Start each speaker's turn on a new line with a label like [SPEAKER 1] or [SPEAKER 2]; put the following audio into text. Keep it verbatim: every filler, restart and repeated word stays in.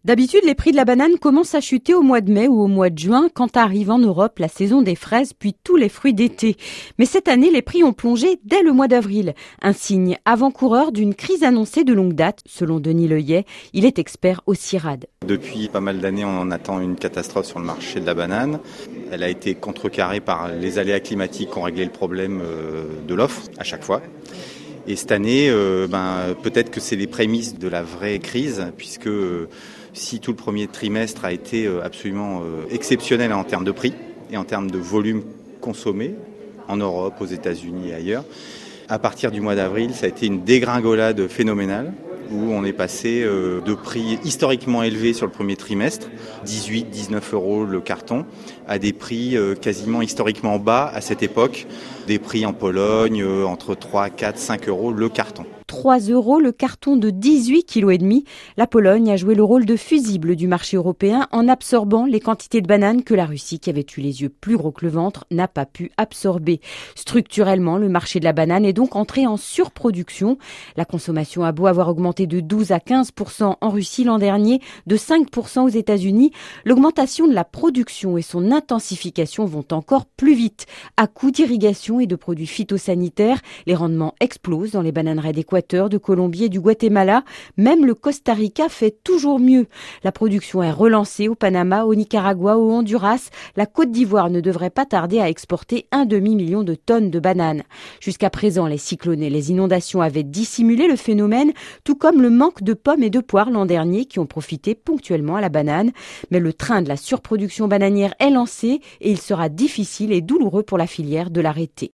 [SPEAKER 1] D'habitude, les prix de la banane commencent à chuter au mois de mai ou au mois de juin quand arrive en Europe la saison des fraises puis tous les fruits d'été. Mais cette année, les prix ont plongé dès le mois d'avril. Un signe avant-coureur d'une crise annoncée de longue date, selon Denis Leuillet. Il est expert au CIRAD.
[SPEAKER 2] Depuis pas mal d'années, on en attend une catastrophe sur le marché de la banane. Elle a été contrecarrée par les aléas climatiques qui ont réglé le problème de l'offre à chaque fois. Et cette année, euh, ben, peut-être que c'est les prémices de la vraie crise, puisque euh, si tout le premier trimestre a été euh, absolument euh, exceptionnel en termes de prix et en termes de volume consommé, en Europe, aux États-Unis et ailleurs, à partir du mois d'avril, ça a été une dégringolade phénoménale, où on est passé euh, de prix historiquement élevés sur le premier trimestre, dix-huit, dix-neuf euros le carton, à des prix euh, quasiment historiquement bas à cette époque, des prix en Pologne euh, entre trois, quatre, cinq euros le carton.
[SPEAKER 1] trois euros le carton de dix-huit virgule cinq kilos. La Pologne a joué le rôle de fusible du marché européen en absorbant les quantités de bananes que la Russie, qui avait eu les yeux plus gros que le ventre, n'a pas pu absorber. Structurellement, le marché de la banane est donc entré en surproduction. La consommation a beau avoir augmenté de douze à quinze pour cent en Russie l'an dernier, de cinq pour cent aux États-Unis. L'augmentation de la production et son intensification vont encore plus vite. À coup d'irrigation et de produits phytosanitaires, les rendements explosent dans les bananeraies d'Équateur, de Colombie et du Guatemala. Même le Costa Rica fait toujours mieux. La production est relancée au Panama, au Nicaragua, au Honduras. La Côte d'Ivoire ne devrait pas tarder à exporter un demi-million de tonnes de bananes. Jusqu'à présent, les cyclones et les inondations avaient dissimulé le phénomène, tout comme le manque de pommes et de poires l'an dernier qui ont profité ponctuellement à la banane. Mais le train de la surproduction bananière est lancé et il sera difficile et douloureux pour la filière de l'arrêter.